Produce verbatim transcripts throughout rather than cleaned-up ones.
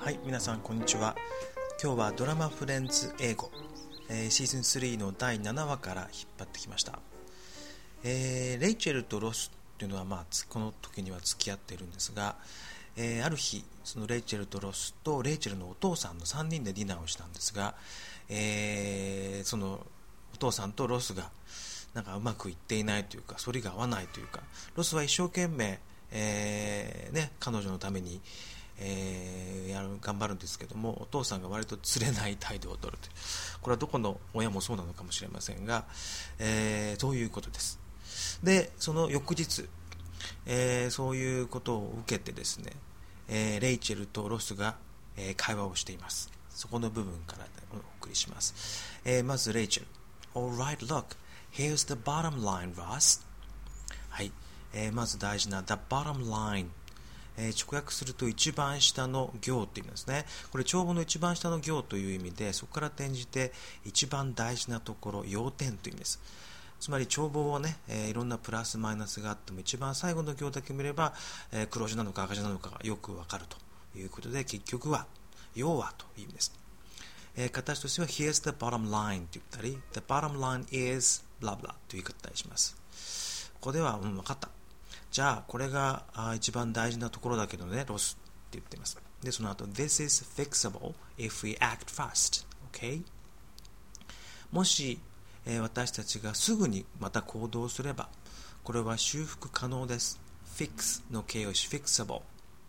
はい、皆さんこんにちは。今日はドラマフレンズ英語、えー、シーズンスリーのだいななわから引っ張ってきました。えー、レイチェルとロスっていうのは、まあ、この時には付き合っているんですが、えー、ある日そのレイチェルとロスとレイチェルのお父さんのさんにんでディナーをしたんですが、えー、そのお父さんとロスがなんかうまくいっていないというか、反りが合わないというか、ロスは一生懸命、えーね、彼女のためにえー、やる頑張るんですけども、お父さんが割とつれない態度を取るという、これはどこの親もそうなのかもしれませんが、えー、そういうことです。でその翌日、えー、そういうことを受けてですね、えー、レイチェルとロスが、えー、会話をしています。そこの部分からお送りします。えー、まずレイチェル Alright, look, here's the bottom line, Ross。 はい、えー、まず大事な The bottom line、えー、直訳すると一番下の行という意味ですね。これ帳簿の一番下の行という意味で、そこから転じて一番大事なところ、要点という意味です。つまり帳簿はね、えー、いろんなプラスマイナスがあっても一番最後の行だけ見れば、えー、黒字なのか赤字なのかがよくわかるということで、結局は要はという意味です。えー、形としては Here's the bottom line と言ったり The bottom line is blah blah という言い方をします。ここでは、うん、分かった、じゃあこれが一番大事なところだけどね、ロスって言っています。でその後 This is fixable if we act fast、okay? もし、えー、私たちがすぐにまた行動すればこれは修復可能です。 Fix の形容詞 fixable。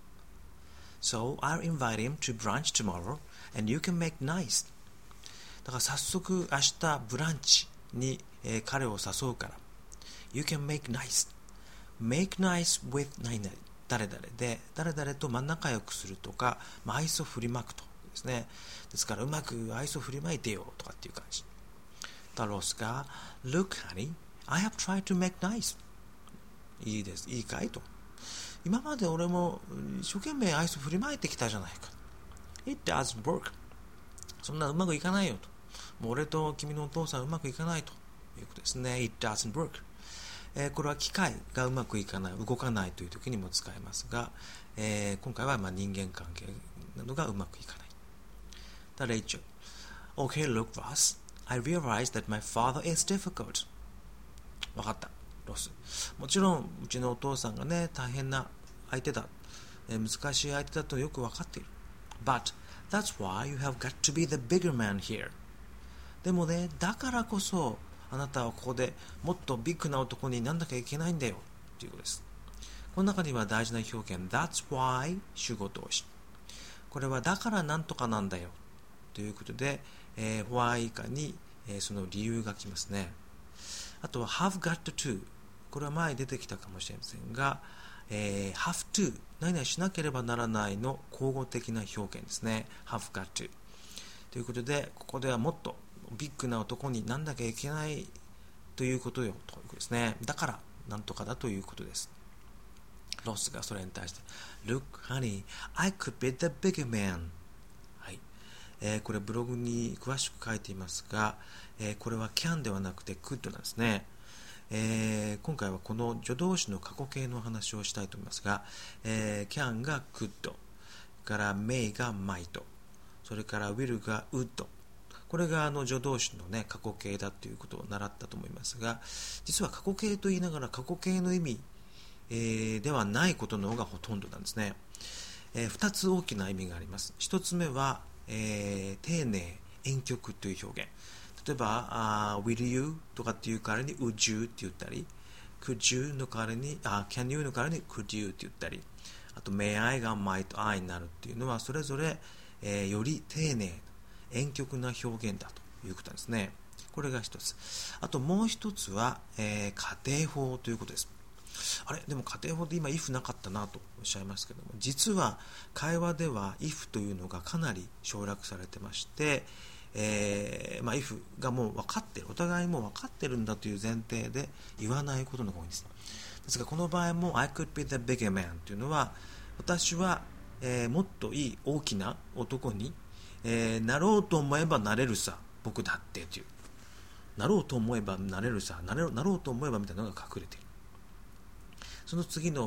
So I'll invite him to brunch tomorrow and you can make nice。 だから早速明日ブランチに、えー、彼を誘うから You can make nice。make nice with 何々誰々で、誰々と真ん仲良くするとか、まあ、愛想振りまくとですね。ですからうまく愛想振りまいてよとかっていう感じ。タロスが Look honey, I have tried to make nice。 いいです、いいかいと、今まで俺も一生懸命愛想振りまいてきたじゃないか。 It doesn't work。 そんなうまくいかないよと、もう俺と君のお父さんうまくいかないということですね。 It doesn't work。えー、これは機械がうまくいかない、動かないという時にも使えますが、えー、今回はまあ人間関係などがうまくいかない。だレイチェル Okay, look, Ross, I realize that my father is difficult。 分かった、ロス。もちろんうちのお父さんがね、大変な相手だ、えー、難しい相手だとよく分かっている。 But that's why you have got to be the bigger man here。 でもね、だからこそあなたはここでもっとビッグな男になんなきゃいけないんだよということです。この中には大事な表現 That's why 主語動詞、これはだからなんとかなんだよということで、えー、why 以下に、えー、その理由がきますね。あとは have got to、 これは前出てきたかもしれませんが、えー、have to 何々しなければならないの口語的な表現ですね。 have got to ということで、ここではもっとビッグな男になんなきゃいけないということよということですね。だからなんとかだということです。ロスがそれに対して Look honey, I could be the bigger man。 はい、えー、これブログに詳しく書いていますが、えー、これは can ではなくて could なんですね。えー、今回はこの助動詞の過去形の話をしたいと思いますが、えー、can が could から may が might、 それから will が would、これがあの助動詞の、ね、過去形だということを習ったと思いますが、実は過去形と言いながら過去形の意味、えー、ではないことの方がほとんどなんですね。えー、ふたつ大きな意味があります。ひとつめは、えー、丁寧、婉曲という表現。例えば、uh, will you とかっていう代わりに would you って言ったり、could you の代わりに、uh, can you の代わりに could you って言ったり、あと may I が might I になるっていうのはそれぞれ、えー、より丁寧、婉曲な表現だということですね。これが一つ。あともう一つは、えー、仮定法ということです。あれでも仮定法で今 if なかったなとおっしゃいますけども、実は会話では if というのがかなり省略されてまして、えーまあ、if がもう分かってる、お互いもう分かってるんだという前提で言わないことの方が多いんです。ですがこの場合も I could be the bigger man というのは、私は、えー、もっといい大きな男にえー、なろうと思えばなれるさ僕だってという、なろうと思えばなれるさなれなろうと思えばみたいなのが隠れている。その次の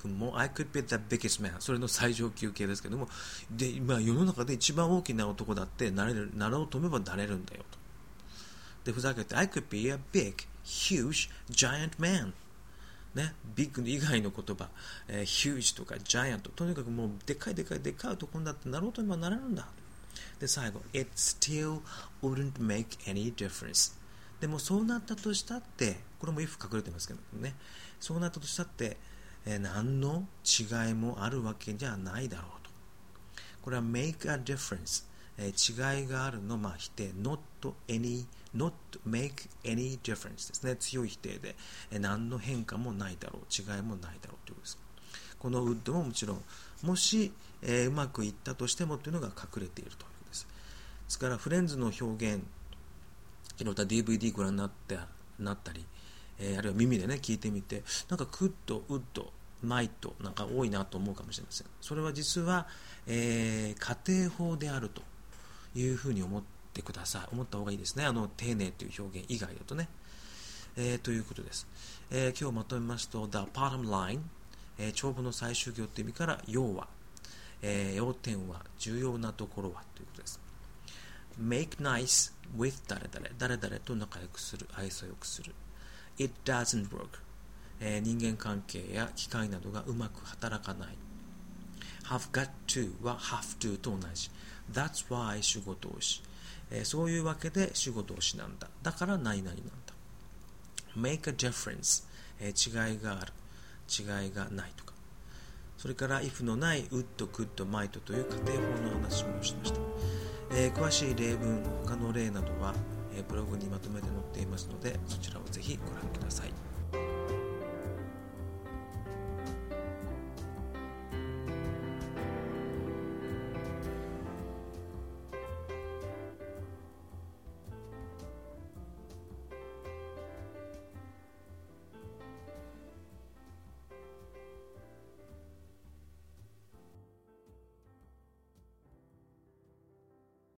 分も I could be the biggest man それの最上級形ですけども、で、まあ、世の中で一番大きな男だってなれる、なろうと思えばなれるんだよと。でふざけて I could be a big huge giant manね、ビッグ以外の言葉、えー、huge とか giant とにかくもうでかいでかいでかい男だってなろうと思えばなれるんだ。で最後 It still wouldn't make any difference でもそうなったとしたって、これも if 隠れてますけどね、そうなったとしたって、えー、何の違いもあるわけじゃないだろうと。これは make a difference、えー、違いがあるの、まあ、否定 not any not make any difference ですね。強い否定で、えー、何の変化もないだろう、違いもないだろうということです。この would ももちろんもし、えー、うまくいったとしてもというのが隠れているということです。ですからフレンズの表現、いろんな ディーブイディー ご覧になってなったり、えー、あるいは耳でね聞いてみて、なんか could would might なんか多いなと思うかもしれません。それは実は、えー、家庭法であるというふうに思ってください。思った方がいいですね。あの丁寧という表現以外だとね、えー、ということです。えー、今日まとめますと The bottom line、えー、長文の最終行という意味から要は、えー、要点は重要なところはということです。Make nice with 誰々誰々と仲良くする、愛想よくする。 It doesn't work、えー、人間関係や機械などがうまく働かない。 Have got to は have to と同じ。 That's why 主語動詞、えー、そういうわけで主語動詞なんだ、だから何々なんだ。 Make a difference、えー、違いがある、違いがないとか。それから if のない would, could, might という家庭法の話もしました。えー、詳しい例文、他の例などは、えー、ブログにまとめて載っていますので、そちらをぜひご覧ください。